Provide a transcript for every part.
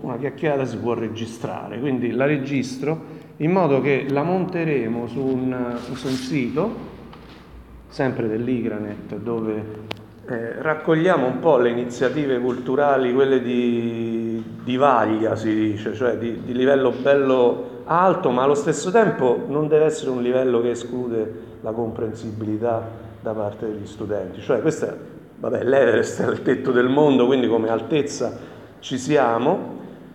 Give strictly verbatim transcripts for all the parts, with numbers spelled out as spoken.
una chiacchierata si può registrare, quindi la registro in modo che la monteremo su un, su un sito, sempre dell'Igranet, dove eh, raccogliamo un po' le iniziative culturali, quelle di, di vaglia si dice, cioè di, di livello bello alto, ma allo stesso tempo non deve essere un livello che esclude la comprensibilità da parte degli studenti. Cioè questo è, vabbè, l'Everest è il tetto del mondo, quindi come altezza ci siamo,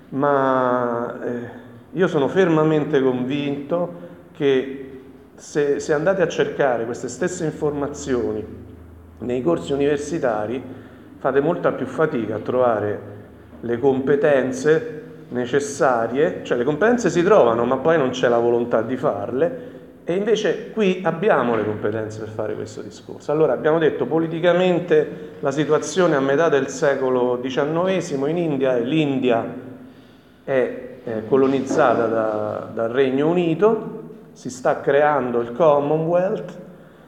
ma eh, io sono fermamente convinto che se, se andate a cercare queste stesse informazioni nei corsi universitari fate molta più fatica a trovare le competenze necessarie, cioè le competenze si trovano ma poi non c'è la volontà di farle, e invece qui abbiamo le competenze per fare questo discorso. Allora abbiamo detto politicamente la situazione a metà del secolo diciannovesimo in India, e l'India è eh, colonizzata da, dal Regno Unito, si sta creando il Commonwealth,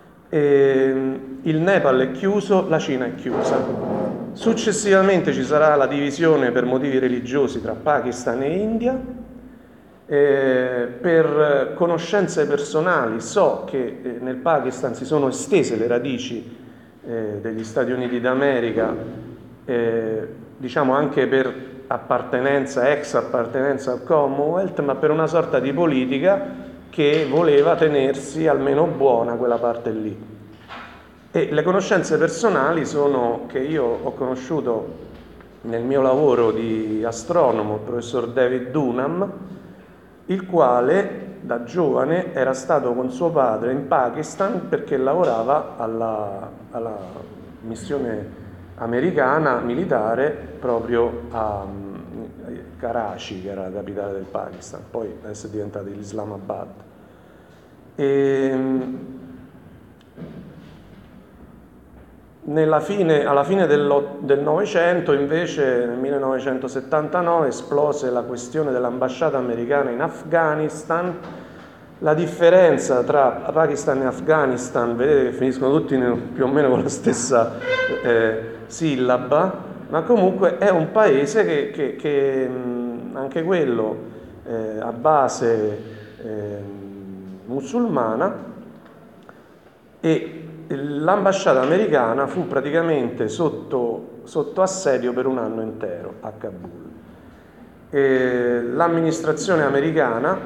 e il Nepal è chiuso, la Cina è chiusa. Successivamente ci sarà la divisione per motivi religiosi tra Pakistan e India. Eh, per conoscenze personali so che eh, nel Pakistan si sono estese le radici eh, degli Stati Uniti d'America, eh, diciamo anche per appartenenza, ex appartenenza al Commonwealth, ma per una sorta di politica che voleva tenersi almeno buona quella parte lì. E le conoscenze personali sono che io ho conosciuto nel mio lavoro di astronomo il professor David Dunham, il quale da giovane era stato con suo padre in Pakistan perché lavorava alla, alla missione americana militare proprio a Karachi, che era la capitale del Pakistan, poi adesso è diventata l'Islamabad. E nella fine, alla fine del Novecento, invece, nel millenovecentosettantanove, esplose la questione dell'ambasciata americana in Afghanistan. La differenza tra Pakistan e Afghanistan, vedete che finiscono tutti più o meno con la stessa eh, sillaba, ma comunque è un paese che, che, che anche quello eh, a base eh, musulmana, e l'ambasciata americana fu praticamente sotto, sotto assedio per un anno intero a Kabul. E l'amministrazione americana,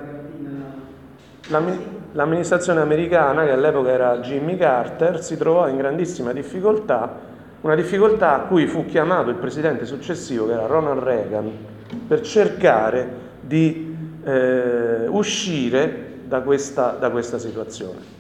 l'amministrazione americana, che all'epoca era Jimmy Carter, si trovò in grandissima difficoltà, una difficoltà a cui fu chiamato il presidente successivo, che era Ronald Reagan, per cercare di eh, uscire da questa, da questa situazione.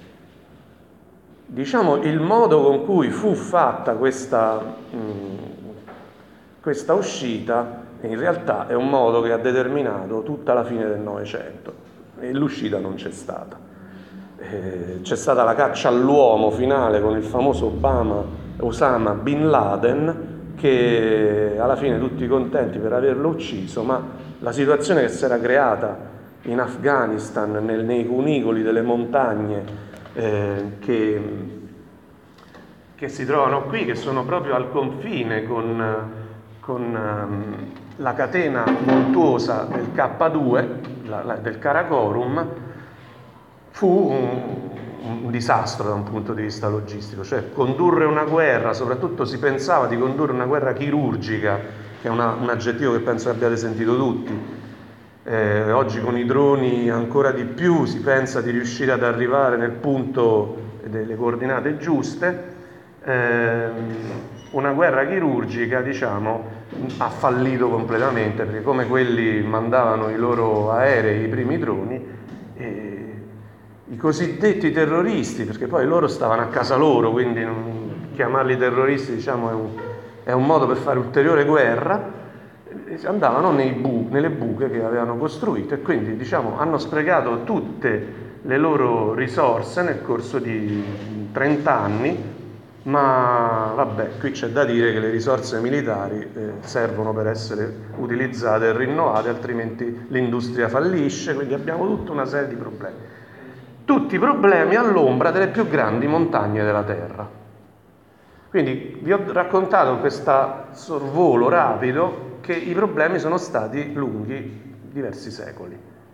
Diciamo, il modo con cui fu fatta questa, mh, questa uscita in realtà è un modo che ha determinato tutta la fine del Novecento, e l'uscita non c'è stata. Eh, c'è stata la caccia all'uomo finale con il famoso Obama, Osama Bin Laden, che alla fine tutti contenti per averlo ucciso, ma la situazione che si era creata in Afghanistan, nel, nei cunicoli delle montagne Eh, che, che si trovano qui, che sono proprio al confine con, con um, la catena montuosa del K due, la, la, del Karakorum, fu un, un disastro da un punto di vista logistico. Cioè condurre una guerra, soprattutto si pensava di condurre una guerra chirurgica, che è una, un aggettivo che penso abbiate sentito tutti. Eh, oggi con i droni ancora di più si pensa di riuscire ad arrivare nel punto delle coordinate giuste. Eh, una guerra chirurgica, diciamo, ha fallito completamente, perché come quelli mandavano i loro aerei, i primi droni, eh, i cosiddetti terroristi, perché poi loro stavano a casa loro, quindi non, chiamarli terroristi, diciamo, è un, è un modo per fare ulteriore guerra, andavano nei bu- nelle buche che avevano costruito, e quindi, diciamo, hanno sprecato tutte le loro risorse nel corso di trenta anni, ma vabbè, qui c'è da dire che le risorse militari eh, servono per essere utilizzate e rinnovate, altrimenti l'industria fallisce, quindi abbiamo tutta una serie di problemi. Tutti problemi all'ombra delle più grandi montagne della Terra. Quindi vi ho raccontato questo sorvolo rapido perché i problemi sono stati lunghi, diversi secoli.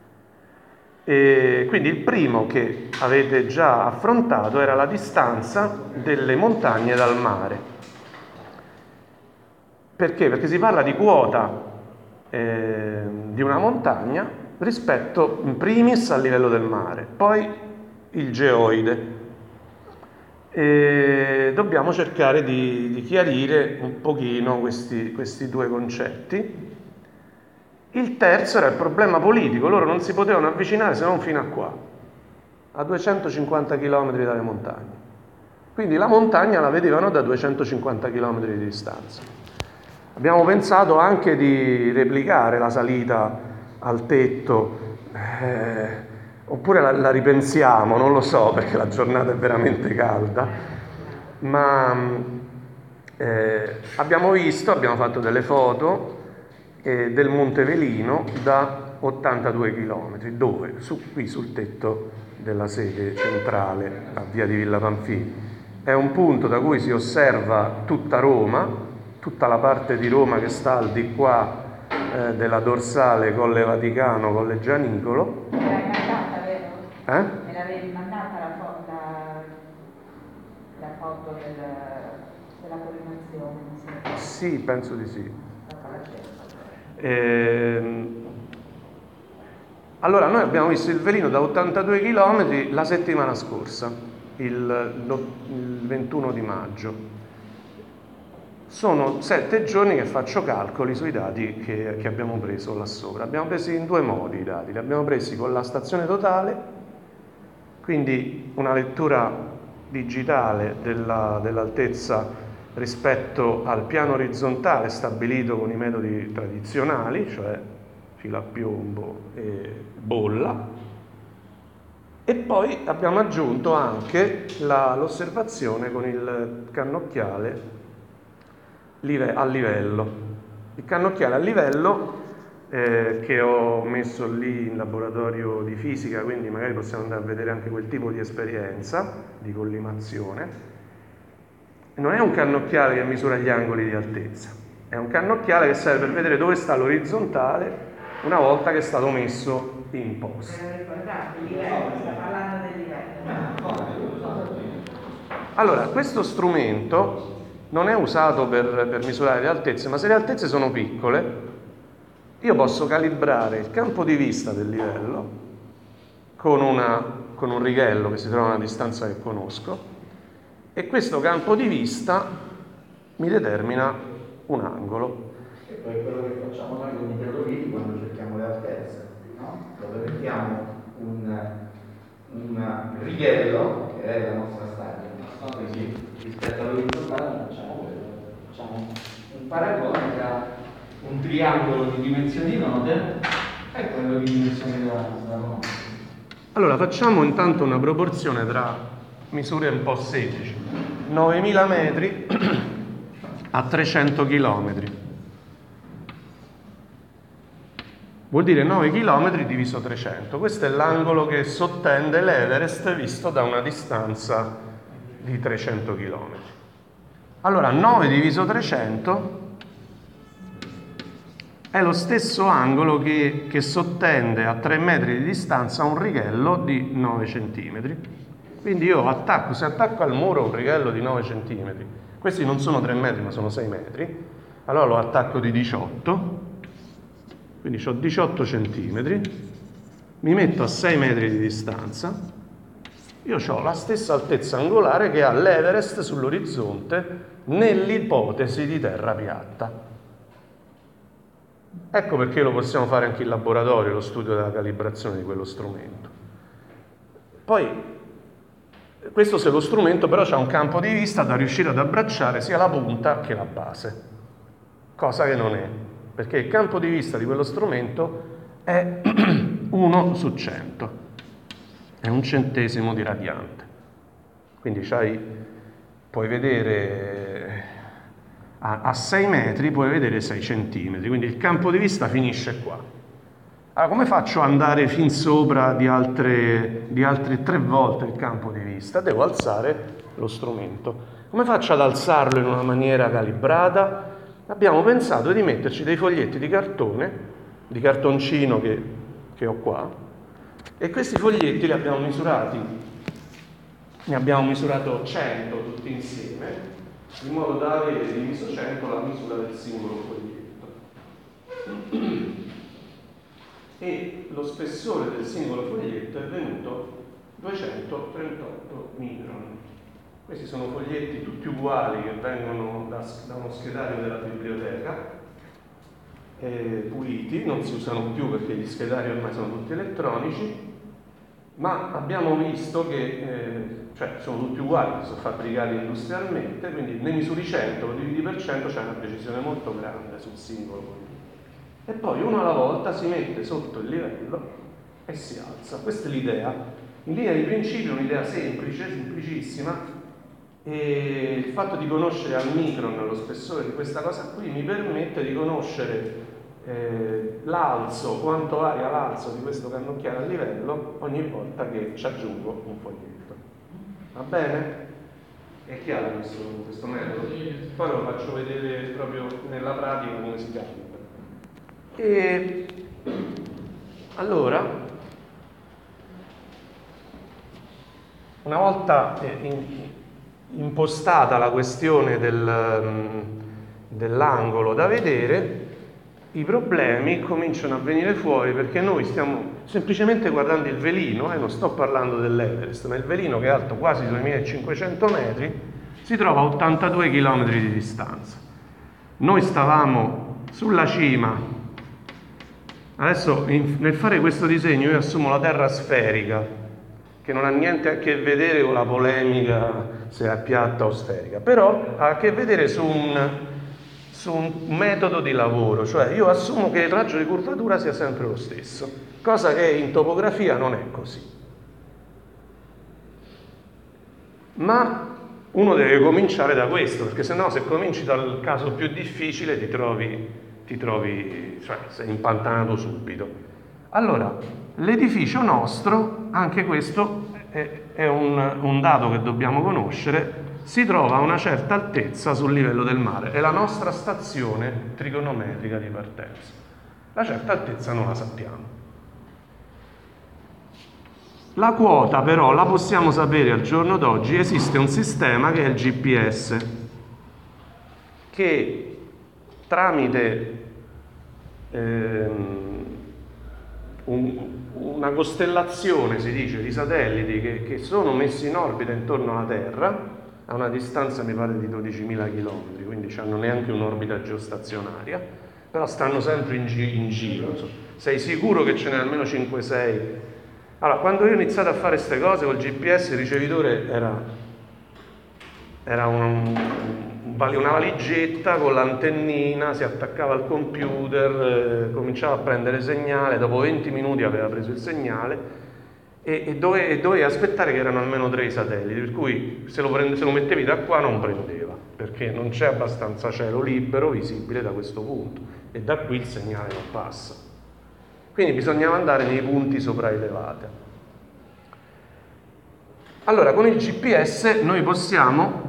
E quindi il primo che avete già affrontato era la distanza delle montagne dal mare. Perché? Perché si parla di quota eh, di una montagna rispetto in primis al livello del mare, poi il geoide. E dobbiamo cercare di, di chiarire un pochino questi, questi due concetti. Il terzo era il problema politico, loro non si potevano avvicinare se non fino a qua, a duecentocinquanta chilometri dalle montagne. Quindi la montagna la vedevano da duecentocinquanta chilometri di distanza. Abbiamo pensato anche di replicare la salita al tetto, eh, oppure la, la ripensiamo, non lo so, perché la giornata è veramente calda, ma eh, abbiamo visto, abbiamo fatto delle foto eh, del Monte Velino da ottantadue chilometri, dove? Su, qui sul tetto della sede centrale a via di Villa Pamphili. È un punto da cui si osserva tutta Roma, tutta la parte di Roma che sta al di qua eh, della dorsale Colle Vaticano, Colle Gianicolo. Me l'hai mandata, vero? Eh? Me l'avevi mandata la, fo- la, la foto del, della collimazione? Sì. Sì, penso di sì. Ehm, allora, noi abbiamo visto il Velino da ottantadue chilometri la settimana scorsa, il, il ventuno di maggio. Sono sette giorni che faccio calcoli sui dati che, che abbiamo preso là sopra. Abbiamo presi in due modi i dati, li abbiamo presi con la stazione totale, quindi una lettura digitale della, dell'altezza rispetto al piano orizzontale stabilito con i metodi tradizionali, cioè filo a piombo e bolla, e poi abbiamo aggiunto anche la, l'osservazione con il cannocchiale a livello. Il cannocchiale a livello eh, che ho messo lì in laboratorio di fisica, quindi magari possiamo andare a vedere anche quel tipo di esperienza di collimazione. Non è un cannocchiale che misura gli angoli di altezza, è un cannocchiale che serve per vedere dove sta l'orizzontale una volta che è stato messo in posto. Il livello, sta parlando del livello. Allora, questo strumento non è usato per, per misurare le altezze, ma se le altezze sono piccole, io posso calibrare il campo di vista del livello con, una, con un righello che si trova a una distanza che conosco, e questo campo di vista mi determina un angolo. E poi quello che facciamo noi con i pedolini quando cerchiamo le altezze, no? Dove mettiamo un, un righello, che è la nostra staglia, quindi rispetto all'orizzontale facciamo quello, facciamo un paragone tra un triangolo di dimensioni note e quello di dimensioni della nostra. Allora facciamo intanto una proporzione tra misure un po' semplici: novemila metri a trecento chilometri vuol dire nove chilometri diviso trecento. Questo è l'angolo che sottende l'Everest visto da una distanza di trecento chilometri. Allora nove diviso trecento è lo stesso angolo che, che sottende a tre metri di distanza un righello di nove centimetri. Quindi io attacco, se attacco al muro un righello di nove centimetri, questi non sono tre metri ma sono sei metri, allora lo attacco di diciotto, quindi ho diciotto centimetri, mi metto a sei metri di distanza, io ho la stessa altezza angolare che ha l'Everest sull'orizzonte nell'ipotesi di terra piatta. Ecco perché lo possiamo fare anche in laboratorio, lo studio della calibrazione di quello strumento. Poi, questo se lo strumento però ha un campo di vista da riuscire ad abbracciare sia la punta che la base, cosa che non è, perché il campo di vista di quello strumento è uno su cento, è un centesimo di radiante. Quindi c'hai, puoi vedere a, a sei metri, puoi vedere sei centimetri, quindi il campo di vista finisce qua. Allora, come faccio ad andare fin sopra di altre, di altre tre volte il campo di vista? Devo alzare lo strumento. Come faccio ad alzarlo in una maniera calibrata? abbiamo pensato di metterci dei foglietti di cartone, di cartoncino che, che ho qua, e questi foglietti li abbiamo misurati, ne abbiamo misurato cento tutti insieme, in modo da avere diviso cento la misura del singolo foglietto. E lo spessore del singolo foglietto è venuto duecentotrentotto micron. Questi sono foglietti tutti uguali che vengono da, da uno schedario della biblioteca, eh, puliti, non si usano più perché gli schedari ormai sono tutti elettronici, ma abbiamo visto che eh, cioè sono tutti uguali, sono fabbricati industrialmente, quindi ne misuri cento, lo dividi per cento, c'è una precisione molto grande sul singolo foglietto. E poi uno alla volta si mette sotto il livello e si alza. Questa è l'idea. In linea di principio è un'idea semplice, semplicissima, e il fatto di conoscere al micron lo spessore di questa cosa qui mi permette di conoscere eh, l'alzo, quanto varia l'alzo di questo cannocchiale a livello ogni volta che ci aggiungo un foglietto. Va bene? È chiaro questo, questo metodo? Poi lo faccio vedere proprio nella pratica come si calcola. E allora, una volta in, impostata la questione del, dell'angolo da vedere, i problemi cominciano a venire fuori, perché noi stiamo semplicemente guardando il velino, e eh, non sto parlando dell'Everest, ma il velino, che è alto quasi duemilacinquecento metri, si trova a ottantadue chilometri di distanza. Noi stavamo sulla cima. Adesso in, nel fare questo disegno io assumo la Terra sferica, che non ha niente a che vedere con la polemica se è piatta o sferica, però ha a che vedere su un, su un metodo di lavoro, cioè io assumo che il raggio di curvatura sia sempre lo stesso, cosa che in topografia non è così. Ma uno deve cominciare da questo, perché sennò se cominci dal caso più difficile ti trovi... ti trovi, cioè sei impantanato subito. Allora, l'edificio nostro, anche questo è, è un, un dato che dobbiamo conoscere, si trova a una certa altezza sul livello del mare, è la nostra stazione trigonometrica di partenza. La certa altezza non la sappiamo. La quota però la possiamo sapere al giorno d'oggi. Esiste un sistema che è il G P S, che tramite ehm, un, una costellazione, si dice, di satelliti che, che sono messi in orbita intorno alla Terra a una distanza mi pare di dodicimila chilometri, quindi hanno neanche un'orbita geostazionaria, però stanno sempre in, gi- in giro. Insomma. Sei sicuro che ce n'è almeno cinque sei? Allora, quando io ho iniziato a fare queste cose col G P S, il ricevitore era, era un, una valigetta con l'antennina, si attaccava al computer, eh, cominciava a prendere segnale, dopo venti minuti aveva preso il segnale e, e, dove, e dovevi aspettare che erano almeno tre satelliti, per cui se lo, prende, se lo mettevi da qua non prendeva, perché non c'è abbastanza cielo libero visibile da questo punto e da qui il segnale non passa. Quindi bisognava andare nei punti sopraelevati. Allora, con il G P S noi possiamo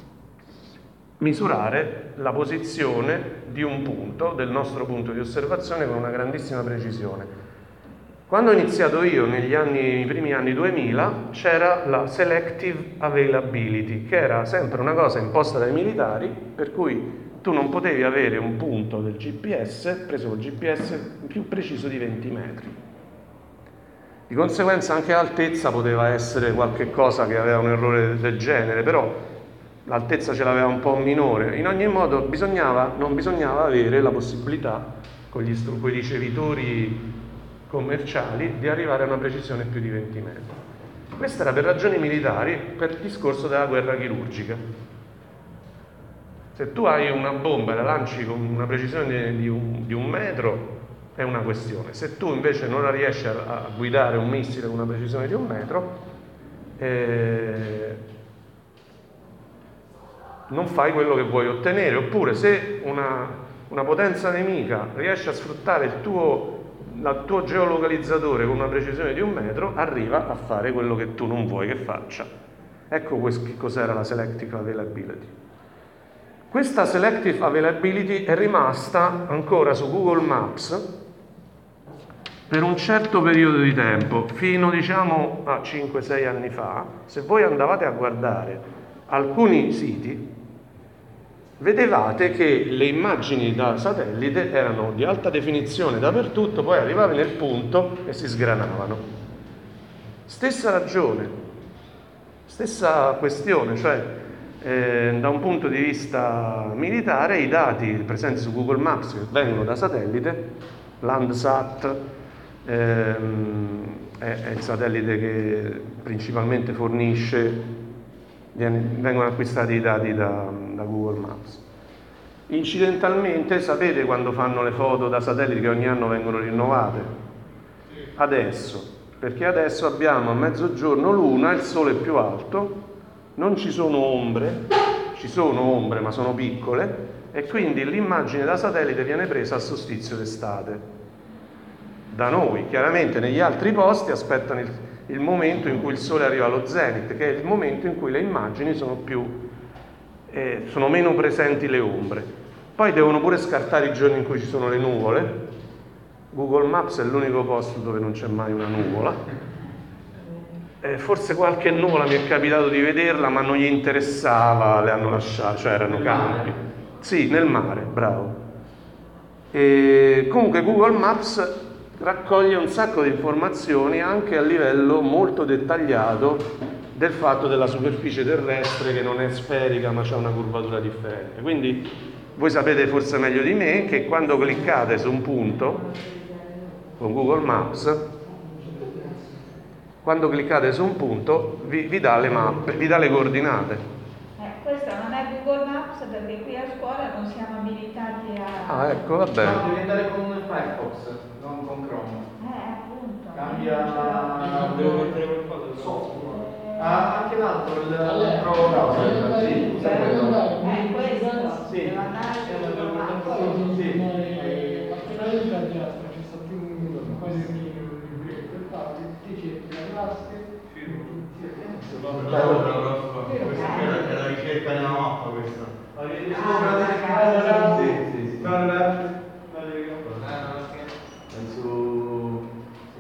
misurare la posizione di un punto, del nostro punto di osservazione, con una grandissima precisione. Quando ho iniziato io, negli anni, nei primi anni duemila, c'era la Selective Availability, che era sempre una cosa imposta dai militari, per cui tu non potevi avere un punto del G P S, preso col G P S, più preciso di venti metri. Di conseguenza anche l'altezza poteva essere qualche cosa che aveva un errore del genere, però l'altezza ce l'aveva un po' minore. In ogni modo bisognava, non bisognava avere la possibilità, con gli stru- con i ricevitori commerciali, di arrivare a una precisione più di venti metri. Questo era per ragioni militari, per il discorso della guerra chirurgica. Se tu hai una bomba e la lanci con una precisione di un, di un metro, è una questione. Se tu invece non riesci a, a guidare un missile con una precisione di un metro, eh, non fai quello che vuoi ottenere. Oppure se una, una potenza nemica riesce a sfruttare il tuo, il tuo geolocalizzatore con una precisione di un metro, arriva a fare quello che tu non vuoi che faccia. Ecco che cos'era la Selective Availability. Questa selective availability è rimasta ancora su Google Maps per un certo periodo di tempo, fino diciamo a cinque sei anni fa. Se voi andavate a guardare alcuni siti, vedevate che le immagini da satellite erano di alta definizione dappertutto, poi arrivavi nel punto e si sgranavano. Stessa ragione, stessa questione, cioè eh, da un punto di vista militare i dati presenti su Google Maps che vengono da satellite, Landsat ehm, è, è il satellite che principalmente fornisce, viene, vengono acquistati i dati da, da Google Maps. Incidentalmente, sapete quando fanno le foto da satellite che ogni anno vengono rinnovate? Adesso, perché adesso abbiamo a mezzogiorno luna, il sole è più alto, non ci sono ombre, ci sono ombre ma sono piccole, e quindi l'immagine da satellite viene presa al solstizio d'estate. Da noi, chiaramente negli altri posti aspettano il, il momento in cui il sole arriva allo zenith, che è il momento in cui le immagini sono più, eh, sono meno presenti le ombre. Poi devono pure scartare i giorni in cui ci sono le nuvole. Google Maps è l'unico posto dove non c'è mai una nuvola. Eh, forse qualche nuvola mi è capitato di vederla, ma non gli interessava, le hanno lasciate, cioè erano campi. Sì, nel mare, bravo. E comunque Google Maps raccoglie un sacco di informazioni anche a livello molto dettagliato del fatto della superficie terrestre che non è sferica ma ha una curvatura differente. Quindi voi sapete forse meglio di me che quando cliccate su un punto con Google Maps, quando cliccate su un punto vi, vi dà le mappe, vi dà le coordinate. Eh, questo non è Google Maps perché qui a scuola non siamo abilitati a... Ah, ecco, va bene. No, devi andare con Firefox, non con Chrome. Eh, appunto. Cambia... Devo mettere qualcosa di software. Ah, anche l'altro, il Pro browser. Sì, usa quello. Eh, questo. Sì. Devo andare su Google Maps. Sì. Appena entra già, ci sta più un minuto, poi si ti cerchi la classe. Questa è la ricerca della mappa questa. Avete sopra di... Sì, sì, sì. Su...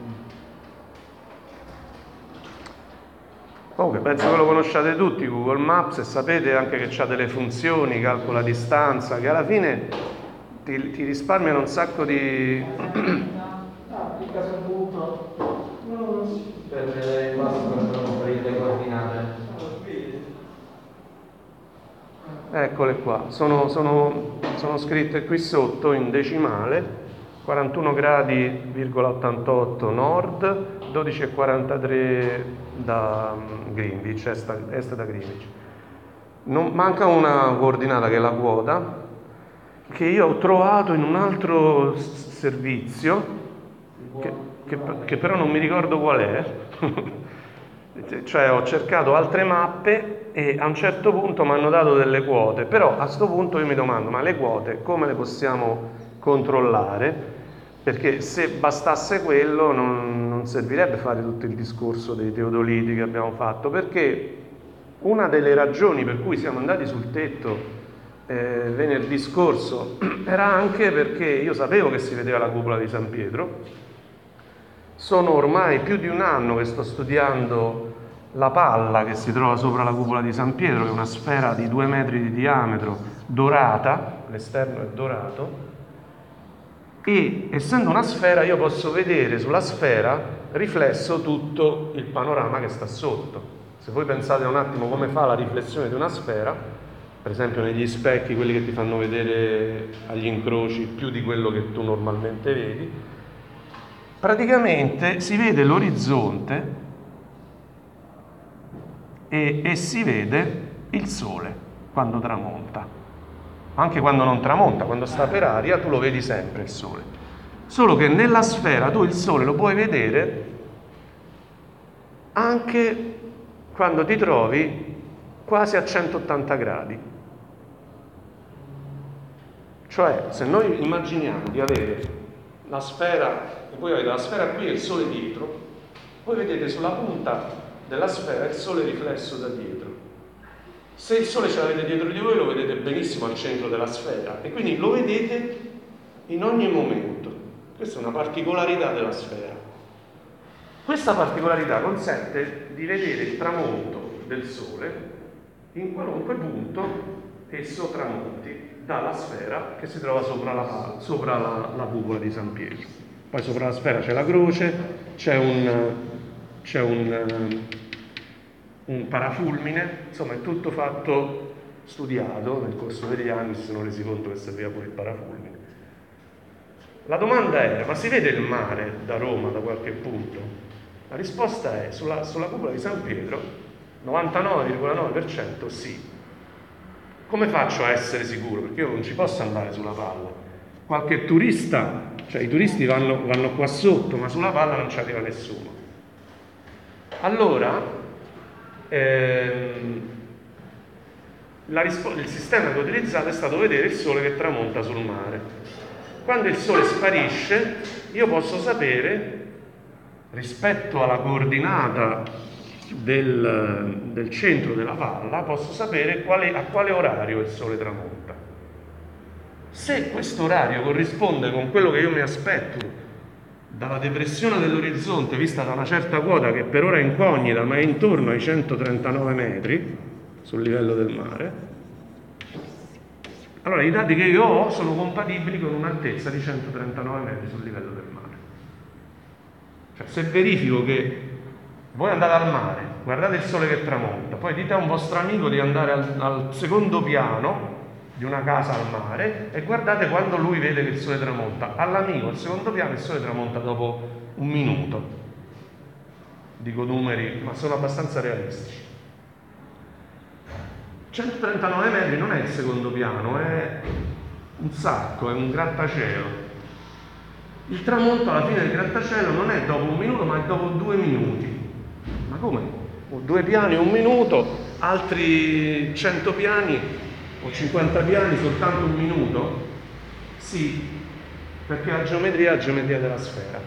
Comunque penso che lo conosciate tutti Google Maps e sapete anche che ha delle funzioni, calcola distanza, che alla fine ti, ti risparmiano un sacco di... Ah, clicca sul punto. Per le per le coordinate. Eccole qua, sono, sono, sono scritte qui sotto in decimale, quarantuno gradi virgola ottantotto nord, dodici virgola quarantatré da Greenwich, est, est da Greenwich. Non, manca una coordinata che è la quota, che io ho trovato in un altro servizio, che, che, che però non mi ricordo qual è. Cioè ho cercato altre mappe e a un certo punto mi hanno dato delle quote, però a questo punto io mi domando, ma le quote come le possiamo controllare? Perché se bastasse quello non, non servirebbe fare tutto il discorso dei teodoliti che abbiamo fatto, perché una delle ragioni per cui siamo andati sul tetto eh, venerdì scorso era anche perché io sapevo che si vedeva la cupola di San Pietro. Sono ormai più di un anno che sto studiando la palla che si trova sopra la cupola di San Pietro, che è una sfera di due metri di diametro, dorata, l'esterno è dorato, e essendo una sfera io posso vedere sulla sfera riflesso tutto il panorama che sta sotto. Se voi pensate un attimo come fa la riflessione di una sfera, per esempio negli specchi, quelli che ti fanno vedere agli incroci più di quello che tu normalmente vedi, praticamente si vede l'orizzonte e, e si vede il sole quando tramonta. Anche quando non tramonta, quando sta per aria, tu lo vedi sempre il sole. Solo che nella sfera tu il sole lo puoi vedere anche quando ti trovi quasi a centottanta gradi. Cioè, se noi immaginiamo di avere la sfera, e voi avete la sfera qui e il sole dietro, voi vedete sulla punta della sfera il sole riflesso da dietro. Se il Sole ce l'avete dietro di voi, lo vedete benissimo al centro della sfera e quindi lo vedete in ogni momento. Questa è una particolarità della sfera. Questa particolarità consente di vedere il tramonto del Sole in qualunque punto esso tramonti dalla sfera che si trova sopra la, sopra la, la cupola di San Pietro. Poi sopra la sfera c'è la croce, c'è un, c'è un, un parafulmine, insomma è tutto fatto, studiato nel corso degli anni, si sono resi conto che serviva pure il parafulmine. La domanda era: ma si vede il mare da Roma, da qualche punto? La risposta è: sulla, sulla cupola di San Pietro, novantanove virgola nove per cento sì. Come faccio a essere sicuro? Perché io non ci posso andare sulla palla. Qualche turista, cioè i turisti vanno, vanno qua sotto, ma sulla palla non ci arriva nessuno. Allora, ehm, la rispo- il sistema che ho utilizzato è stato vedere il Sole che tramonta sul mare. Quando il Sole sparisce, io posso sapere, rispetto alla coordinata del, del centro della palla, posso sapere quale, a quale orario il Sole tramonta. Se questo orario corrisponde con quello che io mi aspetto dalla depressione dell'orizzonte vista da una certa quota che per ora è incognita, ma è intorno ai centotrentanove metri sul livello del mare, allora i dati che io ho sono compatibili con un'altezza di centotrentanove metri sul livello del mare. Cioè, se verifico che voi andate al mare, guardate il Sole che tramonta, poi dite a un vostro amico di andare al, al secondo piano di una casa al mare e guardate quando lui vede che il Sole tramonta. All'amico al secondo piano il Sole tramonta dopo un minuto. Dico numeri, ma sono abbastanza realistici. centotrentanove metri non è il secondo piano, è un sacco, è un grattacielo. Il tramonto alla fine del grattacielo non è dopo un minuto, ma è dopo due minuti. Ma come? O due piani un minuto, altri cento piani o cinquanta piani soltanto un minuto? Sì, perché la geometria è la geometria della sfera.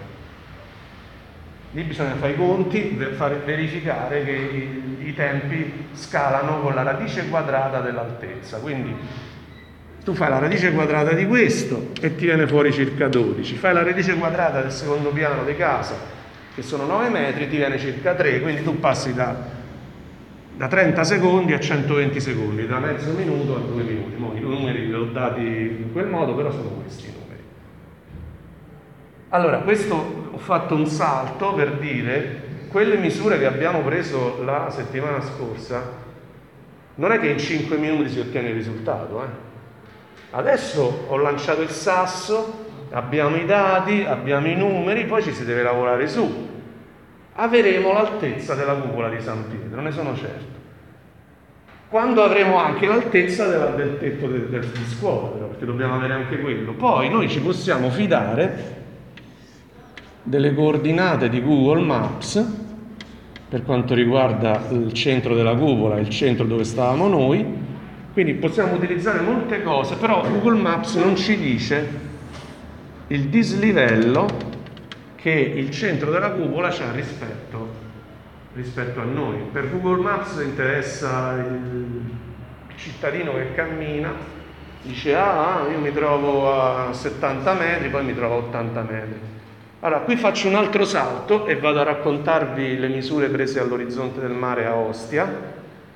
Lì bisogna fare i conti, fare, verificare che i, i tempi scalano con la radice quadrata dell'altezza. Quindi tu fai la radice quadrata di questo e ti viene fuori circa dodici. Fai la radice quadrata del secondo piano di casa, che sono nove metri, ti viene circa tre. Quindi tu passi da, da trenta secondi a centoventi secondi, da mezzo minuto a due minuti. Mo, i numeri li ho dati in quel modo, però sono questi i numeri. Allora, questo ho fatto un salto per dire quelle misure che abbiamo preso la settimana scorsa, non è che in cinque minuti si ottiene il risultato, eh? Adesso ho lanciato il sasso, abbiamo i dati, abbiamo i numeri, poi ci si deve lavorare su. Avremo l'altezza della cupola di San Pietro, ne sono certo. Quando avremo anche l'altezza della, del tetto del, del, di scuola, però, perché dobbiamo avere anche quello. Poi noi ci possiamo fidare delle coordinate di Google Maps per quanto riguarda il centro della cupola, il centro dove stavamo noi. Quindi possiamo utilizzare molte cose, però Google Maps non ci dice il dislivello che il centro della cupola c'ha rispetto, rispetto a noi. Per Google Maps interessa il cittadino che cammina, dice ah, io mi trovo a settanta metri, poi mi trovo a ottanta metri. Allora, qui faccio un altro salto e vado a raccontarvi le misure prese all'orizzonte del mare a Ostia.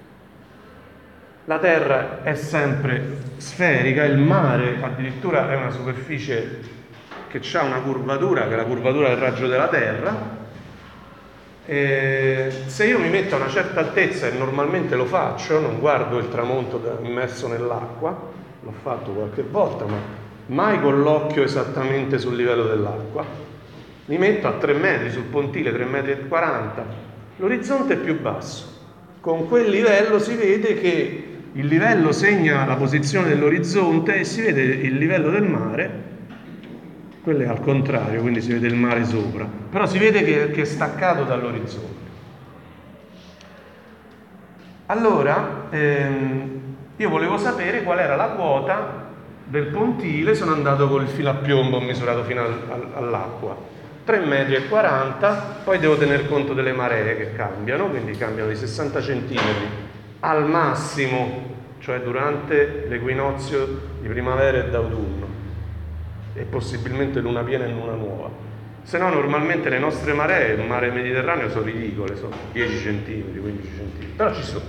La Terra è sempre sferica, il mare addirittura è una superficie che ha una curvatura, che è la curvatura del raggio della Terra. E se io mi metto a una certa altezza, e normalmente lo faccio, non guardo il tramonto immerso nell'acqua, l'ho fatto qualche volta, ma mai con l'occhio esattamente sul livello dell'acqua, mi metto a tre metri sul pontile, tre metri e quaranta, l'orizzonte è più basso. Con quel livello si vede che il livello segna la posizione dell'orizzonte e si vede il livello del mare, quello è al contrario, quindi si vede il mare sopra, però si vede che, che è staccato dall'orizzonte. Allora, ehm, io volevo sapere qual era la quota del pontile, sono andato con il filo a piombo, ho misurato fino al, al, all'acqua. tre metri e quaranta, poi devo tener conto delle maree che cambiano, quindi cambiano di sessanta centimetri al massimo, cioè durante l'equinozio di primavera e d'autunno, e possibilmente luna piena e luna nuova. Se no normalmente le nostre maree, il mare Mediterraneo, sono ridicole, sono dieci centimetri, quindici centimetri, però ci sono.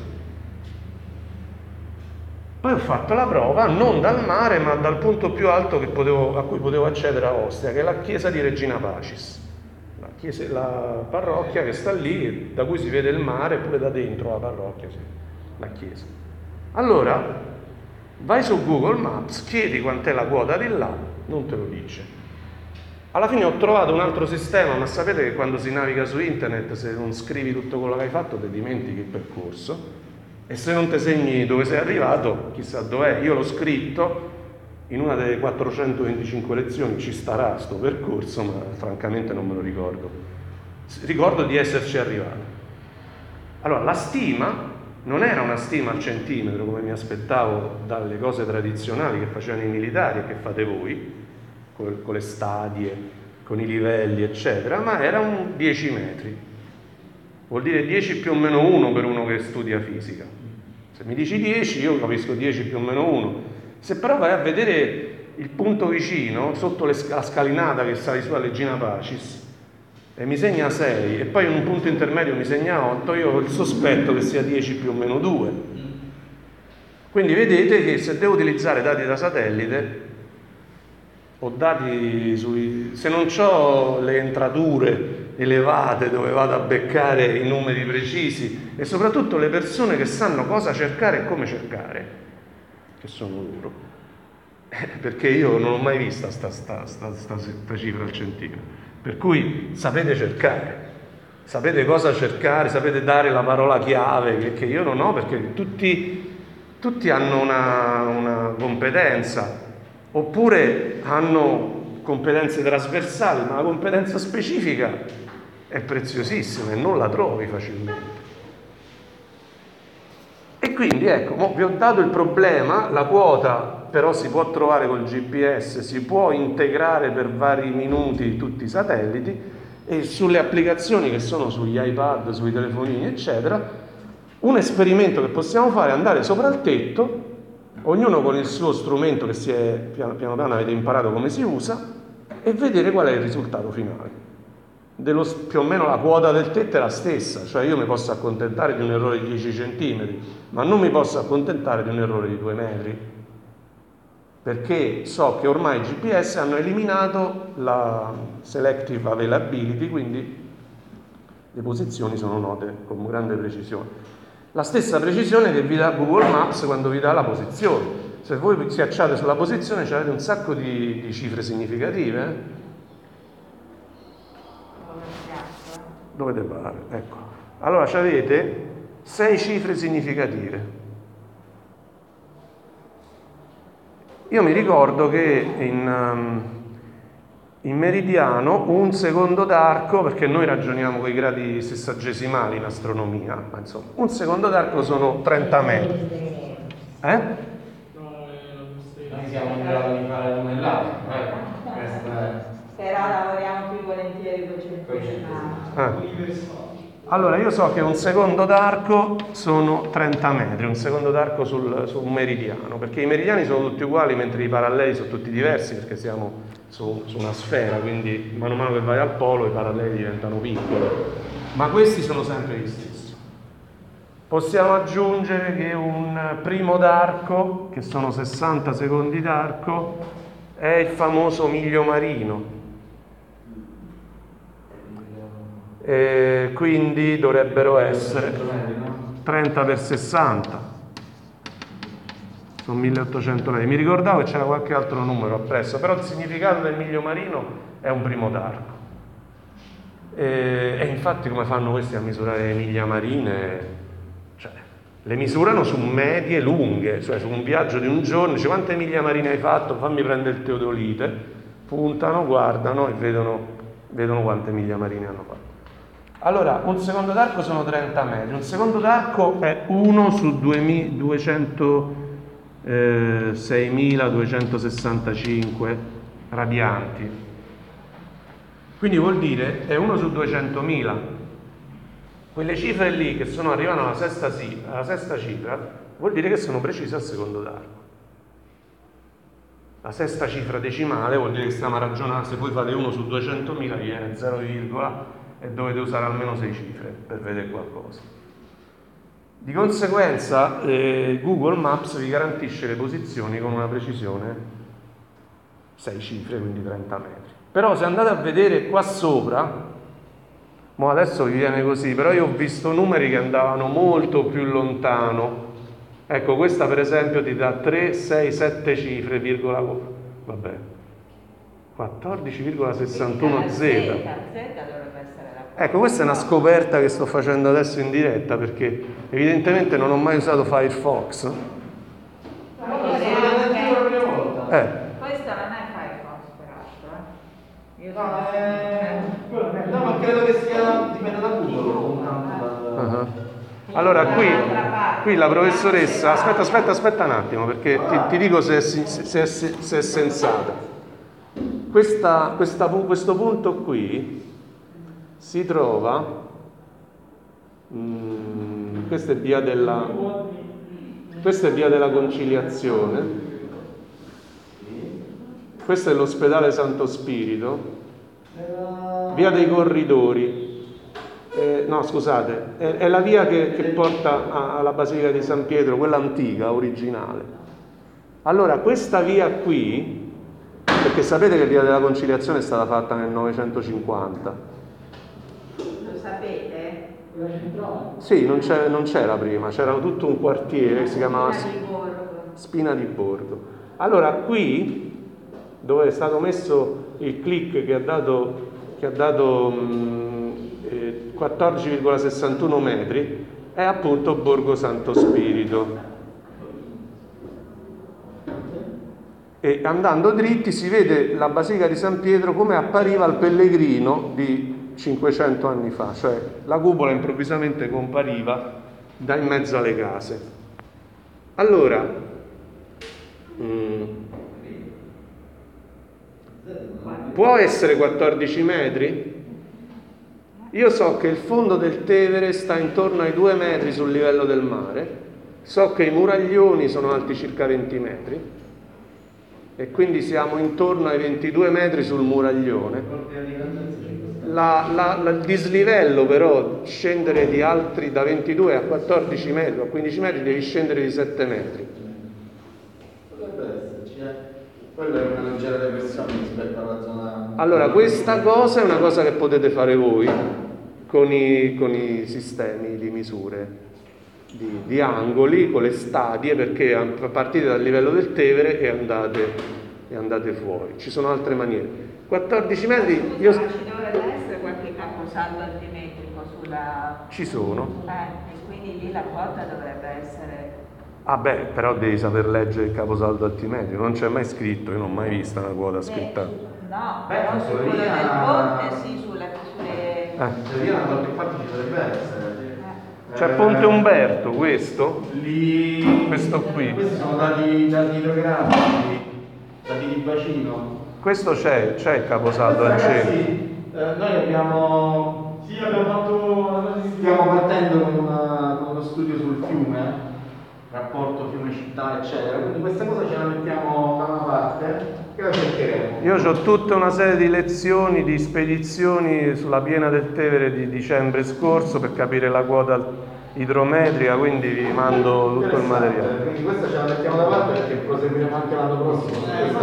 Poi ho fatto la prova non dal mare ma dal punto più alto che potevo, a cui potevo accedere a Ostia, che è la chiesa di Regina Pacis, la, chiesa, la parrocchia che sta lì, da cui si vede il mare pure da dentro la parrocchia, sì, la chiesa. Allora vai su Google Maps, chiedi quant'è la quota di là, non te lo dice. Alla fine ho trovato un altro sistema, ma sapete che quando si naviga su internet, se non scrivi tutto quello che hai fatto, ti dimentichi il percorso, e se non ti segni dove sei arrivato, chissà dov'è. Io l'ho scritto in una delle quattrocentoventicinque lezioni, ci starà sto percorso, ma francamente non me lo ricordo. Ricordo di esserci arrivato. Allora, la stima non era una stima al centimetro, come mi aspettavo dalle cose tradizionali che facevano i militari e che fate voi, con le stadie, con i livelli, eccetera, ma era un dieci metri. Vuol dire dieci più o meno uno per uno che studia fisica. Se mi dici dieci, io capisco dieci più o meno uno. Se però vai a vedere il punto vicino, sotto le, la scalinata che sali su a Regina Pacis, e mi segna sei, e poi in un punto intermedio mi segna otto, io ho il sospetto che sia dieci più o meno due. Quindi vedete che se devo utilizzare dati da satellite, o dati sui... se non ho le entrature elevate dove vado a beccare i numeri precisi, e soprattutto le persone che sanno cosa cercare e come cercare, che sono loro, perché io non ho mai vista sta, sta, sta, sta, sta cifra al centimetro. Per cui sapete cercare, sapete cosa cercare, sapete dare la parola chiave che, che io non ho, perché tutti, tutti hanno una, una competenza, oppure hanno competenze trasversali, ma la competenza specifica è preziosissima e non la trovi facilmente. E quindi ecco, mo vi ho dato il problema, la quota però si può trovare col G P S, si può integrare per vari minuti tutti i satelliti, e sulle applicazioni che sono sugli iPad, sui telefonini, eccetera, un esperimento che possiamo fare è andare sopra il tetto, ognuno con il suo strumento che si è piano piano, piano avete imparato come si usa, e vedere qual è il risultato finale. Dello, più o meno la quota del tetto è la stessa, cioè io mi posso accontentare di un errore di dieci centimetri, ma non mi posso accontentare di un errore di due metri, perché so che ormai i G P S hanno eliminato la selective availability, quindi le posizioni sono note con grande precisione. La stessa precisione che vi dà Google Maps quando vi dà la posizione. Se voi schiacciate sulla posizione avete un sacco di, di cifre significative. Eh? Dove te pare? Ecco. Allora avete sei cifre significative. Io mi ricordo che in, um, in meridiano un secondo d'arco, perché noi ragioniamo con i gradi sessagesimali in astronomia, ma insomma, un secondo d'arco sono trenta metri. Eh? Noi siamo in grado di fare l'uno e l'altro, ecco. Questa è... Però lavoriamo più volentieri con centesimali. Ah. Allora, io so che un secondo d'arco sono trenta metri, un secondo d'arco sul, su un meridiano, perché i meridiani sono tutti uguali, mentre i paralleli sono tutti diversi, perché siamo su, su una sfera, quindi mano a mano che vai al polo i paralleli diventano piccoli, ma questi sono sempre gli stessi. Possiamo aggiungere che un primo d'arco, che sono sessanta secondi d'arco, è il famoso miglio marino. E quindi dovrebbero essere trenta per sessanta, sono milleottocento metri. Mi ricordavo che c'era qualche altro numero appresso, però il significato del miglio marino è un primo d'arco. E, e infatti come fanno questi a misurare le miglia marine? Cioè, le misurano su medie lunghe, cioè su un viaggio di un giorno, dice quante miglia marine hai fatto, fammi prendere il teodolite, puntano, guardano e vedono, vedono quante miglia marine hanno fatto. Allora, un secondo d'arco sono trenta metri, un secondo d'arco è uno su seimiladuecentosessantacinque radianti. Quindi vuol dire è uno su duecentomila. Quelle cifre lì che sono arrivano alla sesta, sì, alla sesta cifra vuol dire che sono precise al secondo d'arco. La sesta cifra decimale vuol dire che stiamo a ragionare, se voi fate uno su duecentomila vi viene zero, e dovete usare almeno sei cifre per vedere qualcosa. Di conseguenza eh, Google Maps vi garantisce le posizioni con una precisione sei cifre, quindi trenta metri. Però se andate a vedere qua sopra, mo adesso vi viene così, però io ho visto numeri che andavano molto più lontano. Ecco, questa per esempio ti dà tre, sei, sette cifre, virgola, vabbè, quattordici virgola sessantuno Z. Ecco, questa è una scoperta che sto facendo adesso in diretta, perché evidentemente non ho mai usato Firefox. Ma eh. Questo non è Firefox, peraltro. Eh. Io no, eh, no, ma credo che sia, dipende da Google. Uh-huh. Allora, qui, qui la professoressa, aspetta, aspetta, aspetta un attimo, perché ti, ti dico se è, se, se, se è sensata. Questa, questa, questo punto qui si trova, mh, questa è via della, questa è via della Conciliazione, questo è l'ospedale Santo Spirito, via dei Corridori. Eh, no, scusate, è, è la via che, che porta a, alla Basilica di San Pietro, quella antica, originale. Allora, questa via qui, perché sapete che via della Conciliazione è stata fatta nel novecentocinquanta? Lo sapete? Sì, non, c'era, non c'era prima, c'era tutto un quartiere che si chiamava Spina di Borgo. Spina di Borgo. Allora, qui, dove è stato messo il click che ha dato, che ha dato mh, quattordici virgola sessantuno metri, è appunto Borgo Santo Spirito. E andando dritti si vede la Basilica di San Pietro come appariva al pellegrino di cinquecento anni fa, cioè la cupola improvvisamente compariva da in mezzo alle case. Allora, mh, può essere quattordici metri? Io so che il fondo del Tevere sta intorno ai due metri sul livello del mare, so che i muraglioni sono alti circa venti metri e quindi siamo intorno ai ventidue metri sul muraglione. La, la, la, il dislivello però, scendere di altri da ventidue a quattordici metri, a quindici metri devi scendere di sette metri. Potrebbe esserci, eh. Quella è una leggera depressione rispetto alla zona. Allora, questa cosa è una cosa che potete fare voi con i, con i sistemi di misure di, di angoli, con le stadie, perché partite dal livello del Tevere e andate, e andate fuori. Ci sono altre maniere. quattordici metri. Io... Ci dovrebbe essere qualche caposaldo altimetrico sulla. Ci sono. Eh, e quindi lì la quota dovrebbe essere. Ah beh, però devi saper leggere il caposaldo altimetrico, non c'è mai scritto, io non ho mai vista una quota scritta. Beh, no, Beh, però su quello via... del ponte sì, sulle. sulle... Eh. Se via qualche parte ci dovrebbe essere. Eh. C'è Ponte Umberto, questo? Lì... Questo qui. Questi sono dati, dati idrografici, dati di bacino. Questo c'è, c'è il caposaldo al centro. Ragazzi, eh, noi abbiamo... Sì, abbiamo fatto. Stiamo partendo con, una, con uno studio sul fiume, rapporto fiume-città, eccetera. Quindi questa cosa ce la mettiamo da una parte, che la cercheremo. Io ho tutta una serie di lezioni, di spedizioni sulla piena del Tevere di dicembre scorso per capire la quota idrometrica, quindi vi mando tutto il materiale. Quindi questa ce la mettiamo da parte perché proseguiremo anche l'anno prossimo.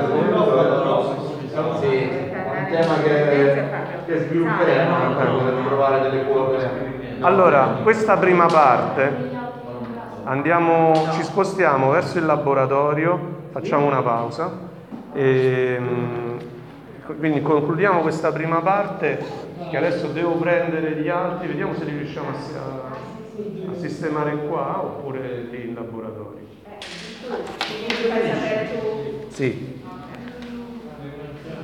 Sì, è un tema che, che svilupperemo per trovare delle quote. Allora, questa prima parte, andiamo, ci spostiamo verso il laboratorio, facciamo una pausa, e, quindi concludiamo questa prima parte, che adesso devo prendere gli altri, vediamo se li riusciamo a, a sistemare qua oppure lì in laboratorio. Eh, tu, ti devi far sapere tu. Sì.